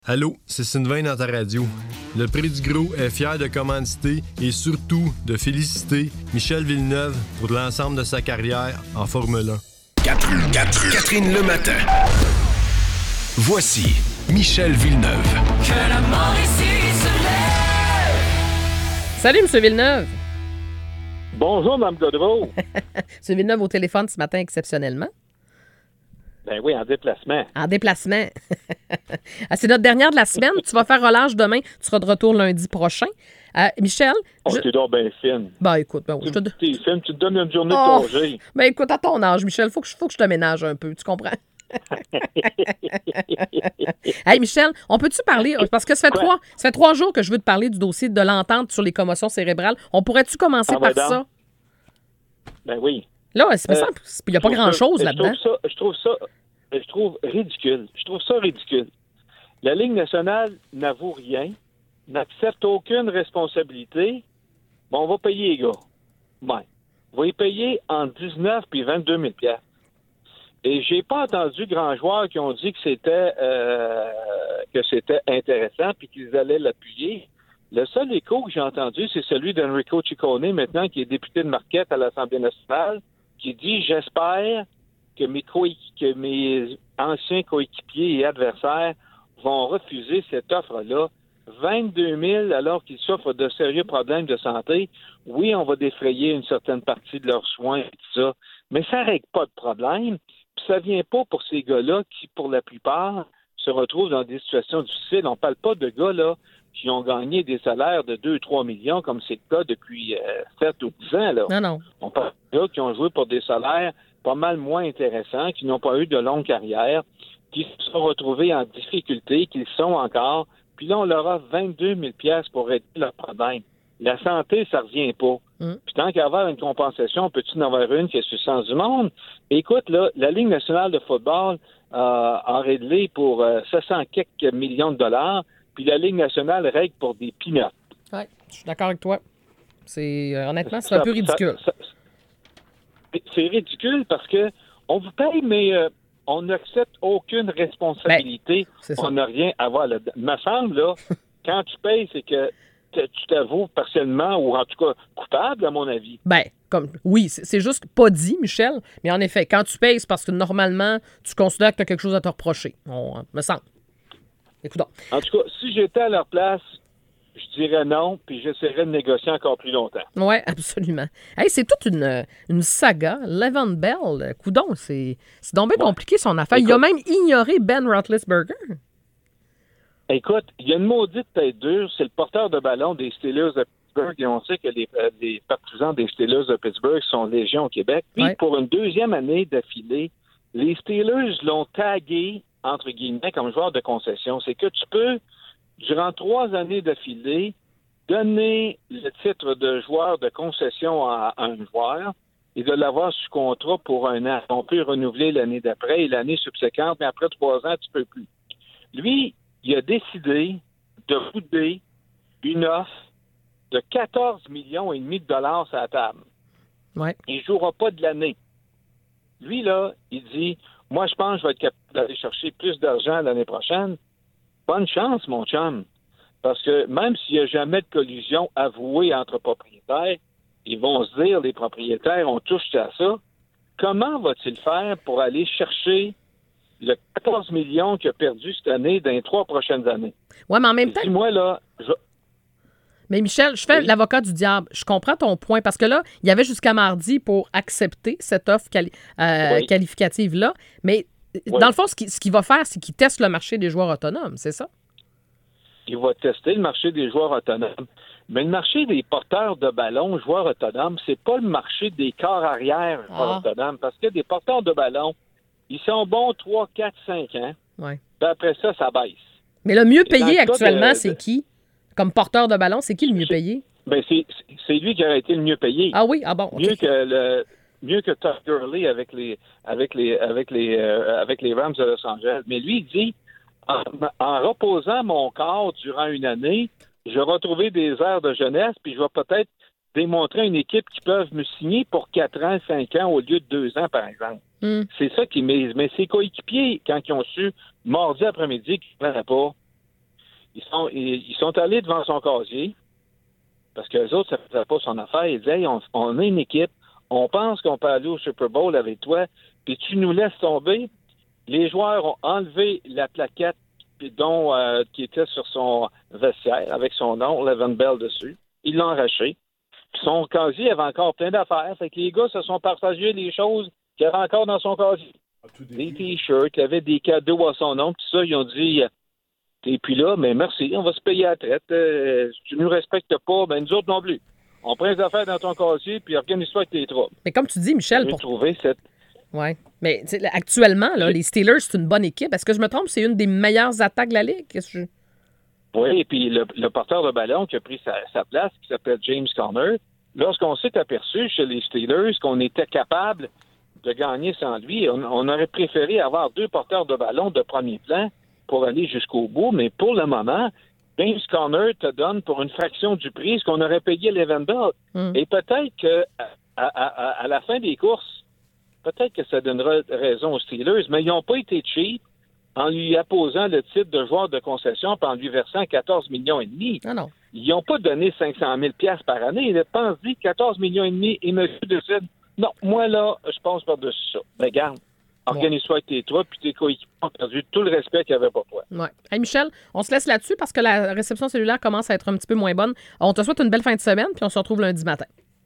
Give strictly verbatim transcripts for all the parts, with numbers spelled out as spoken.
Allô, c'est Sylvain dans ta radio. Le Prix du Gros est fier de commanditer et surtout de féliciter Michel Villeneuve pour l'ensemble de sa carrière en Formule un. Catherine, Catherine, Catherine Lematin. Voici Michel Villeneuve. Que la mort ici se lève. Salut, M. Villeneuve. Bonjour, Mme Godreau. M. Villeneuve au téléphone ce matin exceptionnellement. Ben oui, en déplacement. En déplacement. Ah, c'est notre dernière de la semaine. Tu vas faire relâche demain. Tu seras de retour lundi prochain. Euh, Michel? Oh, je... t'es donc bien fine. Ben écoute, ben, je te... T'es fine, tu te donnes une journée oh, de congé. Ben écoute, à ton âge, Michel, faut que je, faut que je te ménage un peu, tu comprends? Hey Michel, on peut-tu parler, parce que ça fait, trois, ça fait trois jours que je veux te parler du dossier de l'entente sur les commotions cérébrales. On pourrait-tu commencer ah, par ben ça? Ben oui. Là, c'est pas euh, simple. Il n'y a pas grand-chose ça, là-dedans. Je trouve ça, je trouve ça, je trouve ridicule. Je trouve ça ridicule. La Ligue nationale n'avoue rien, n'accepte aucune responsabilité. Bon, on va payer les gars. Ben, on va y payer entre dix-neuf et vingt-deux mille dollars. Et j'ai pas entendu grands joueurs qui ont dit que c'était euh, que c'était intéressant puis qu'ils allaient l'appuyer. Le seul écho que j'ai entendu, c'est celui d'Enrico Ciccone, maintenant, qui est député de Marquette à l'Assemblée nationale, qui dit « J'espère que mes, coéqu- que mes anciens coéquipiers et adversaires vont refuser cette offre-là. vingt-deux mille alors qu'ils souffrent de sérieux problèmes de santé. Oui, on va défrayer une certaine partie de leurs soins et tout ça, mais ça ne règle pas de problème. Puis ça vient pas pour ces gars-là qui, pour la plupart, se retrouvent dans des situations difficiles. On parle pas de gars là qui ont gagné des salaires de deux à trois millions, comme c'est le cas depuis euh, sept ou dix ans. Là. Non, non. On parle de gars qui ont joué pour des salaires pas mal moins intéressants, qui n'ont pas eu de longue carrière, qui se sont retrouvés en difficulté, qui le sont encore. Puis là, on leur a vingt-deux mille dollars pour régler leur problème. La santé, ça revient pas. Mm. Puis tant qu'à avoir une compensation, peux-tu en avoir une qui est sur le sens du monde? Écoute, là, la Ligue nationale de football euh, a réglé pour euh, sept cents quelques millions de dollars, puis la Ligue nationale règle pour des peanuts. Oui, je suis d'accord avec toi. C'est euh, honnêtement, c'est ça, un peu ridicule. Ça, ça, c'est ridicule parce que on vous paye, mais euh, on n'accepte aucune responsabilité. Ben, on n'a rien à voir là-dedans. Me semble, là, quand tu payes, c'est que tu t'avoues partiellement ou en tout cas coupable, à mon avis. Ben, comme oui, c'est, c'est juste pas dit, Michel, mais en effet, quand tu payes, c'est parce que normalement, tu considères que tu as quelque chose à te reprocher. On, hein, me semble. Écoute. En tout cas, si j'étais à leur place, je dirais non, puis j'essaierais de négocier encore plus longtemps. Oui, absolument. Hey, c'est toute une, une saga. Le'Veon Bell, coudon, c'est, c'est donc bien ouais. compliqué son affaire. Écoute, il a même ignoré Ben Roethlisberger. Écoute, il y a une maudite tête dure, c'est le porteur de ballon des Steelers de Pittsburgh, et on sait que les, euh, les partisans des Steelers de Pittsburgh sont légion au Québec. Puis, ouais. pour une deuxième année d'affilée, les Steelers l'ont tagué, entre guillemets, comme joueur de concession. C'est que tu peux, durant trois années d'affilée, donner le titre de joueur de concession à, à un joueur et de l'avoir sous contrat pour un an. On peut renouveler l'année d'après et l'année subséquente, mais après trois ans, tu peux plus. Lui, il a décidé de bouder une offre de quatorze millions et demi de dollars sur la table. Ouais. Il ne jouera pas de l'année. Lui, là, il dit, moi, je pense que je vais être capable d'aller chercher plus d'argent l'année prochaine. Bonne chance, mon chum. Parce que même s'il n'y a jamais de collusion avouée entre propriétaires, ils vont se dire, les propriétaires, on touche à ça. Comment va-t-il faire pour aller chercher le quatorze millions qu'il a perdu cette année dans les trois prochaines années? Oui, mais en même temps... Dis-moi, là... Je... Mais Michel, je fais oui. l'avocat du diable. Je comprends ton point, parce que là, il y avait jusqu'à mardi pour accepter cette offre quali- euh, oui. qualificative-là. Mais oui. dans le fond, ce qu'il, ce qu'il va faire, c'est qu'il teste le marché des joueurs autonomes, c'est ça? Il va tester le marché des joueurs autonomes. Mais le marché des porteurs de ballon, joueurs autonomes, c'est pas le marché des corps arrière, joueurs ah. autonomes. Parce que des porteurs de ballon, ils sont bons trois, quatre, cinq ans. Ouais. Puis après ça, ça baisse. Mais le mieux payé actuellement, de, c'est qui? Comme porteur de ballon, c'est qui le mieux c'est, payé? Ben c'est, c'est lui qui aurait été le mieux payé. Ah oui? Ah bon? Okay. Mieux que le mieux que Todd Gurley avec les avec les avec les euh, avec les Rams de Los Angeles. Mais lui, il dit en, en reposant mon corps durant une année, je vais retrouver des airs de jeunesse, puis je vais peut-être démontrer à une équipe qui peuvent me signer pour quatre ans, cinq ans au lieu de deux ans, par exemple. Mm. C'est ça qui mise. Mais ses coéquipiers, quand ils ont su mardi après-midi qu'ils ne prenaient pas, ils sont, ils, ils sont allés devant son casier, parce que les autres, ça ne faisait pas son affaire. Ils disaient, hey, on, on a une équipe, on pense qu'on peut aller au Super Bowl avec toi, puis tu nous laisses tomber. Les joueurs ont enlevé la plaquette dont, euh, qui était sur son vestiaire, avec son nom, Le'Veon Bell dessus. Ils l'ont arraché. Son casier avait encore plein d'affaires. Fait que les gars se sont partagés les choses qu'il y avait encore dans son casier. Des t-shirts, il y avait des cadeaux à son nom, tout ça. Ils ont dit, t'es plus là, mais merci, on va se payer à la traite. Euh, si tu ne nous respectes pas, ben nous autres non plus. On prend les affaires dans ton casier, puis organise-toi avec tes troubles. Mais comme tu dis, Michel, J'ai pour... trouvé cette... Oui. Mais actuellement, là, les Steelers, c'est une bonne équipe. Est-ce que je me trompe? C'est une des meilleures attaques de la Ligue? Qu'est-ce que je... Oui, et puis le, le porteur de ballon qui a pris sa, sa place, qui s'appelle James Conner, lorsqu'on s'est aperçu chez les Steelers qu'on était capable de gagner sans lui, on, on aurait préféré avoir deux porteurs de ballon de premier plan pour aller jusqu'au bout, mais pour le moment, James Conner te donne pour une fraction du prix ce qu'on aurait payé Le'Veon Bell. Mm. Et peut-être que à, à, à la fin des courses, peut-être que ça donnera raison aux Steelers, mais ils n'ont pas été cheap en lui apposant le titre de joueur de concession et en lui versant quatorze millions et demi. Ah non. Ils n'ont pas donné cinq cent mille dollars par année. Ils pensent quatorze millions et demi et M. décide, non, moi là, je pense par-dessus ça. Mais regarde, organise-toi avec tes trois puis tes coéquipiers ont perdu tout le respect qu'il y avait pour toi. Ouais. Hey Michel, on se laisse là-dessus parce que la réception cellulaire commence à être un petit peu moins bonne. On te souhaite une belle fin de semaine puis on se retrouve lundi matin.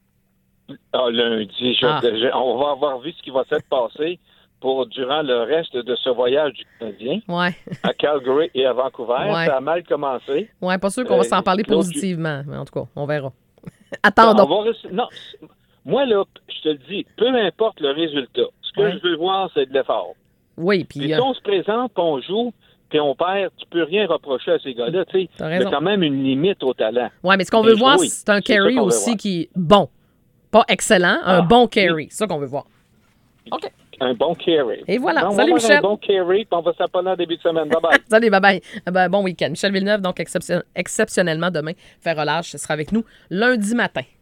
Ah, lundi, je, ah. je, on va avoir vu ce qui va s'être passé pour durant le reste de ce voyage du Canadien ouais. à Calgary et à Vancouver. Ouais. Ça a mal commencé. Oui, pas sûr qu'on euh, va s'en parler positivement, mais en tout cas, on verra. Attendons. On va rester... Non, moi, là, je te le dis, peu importe le résultat, ce que ouais. je veux voir, c'est de l'effort. Oui, puis... Puis euh... si on se présente, puis on joue, puis on perd, tu peux rien reprocher à ces gars-là. Tu sais, il y a quand même une limite au talent. Oui, mais ce qu'on veut voir, oui, c'est un carry aussi qui est bon. Pas excellent, un ah, bon carry. Oui. C'est ça qu'on veut voir. OK. Un bon carry. Et voilà. Donc, Salut, on va Michel. Un bon carry, puis on va s'appeler en début de semaine. Bye-bye. Salut, bye-bye. Ben, bon week-end. Michel Villeneuve, donc exception- exceptionnellement demain, fait relâche, ce sera avec nous lundi matin.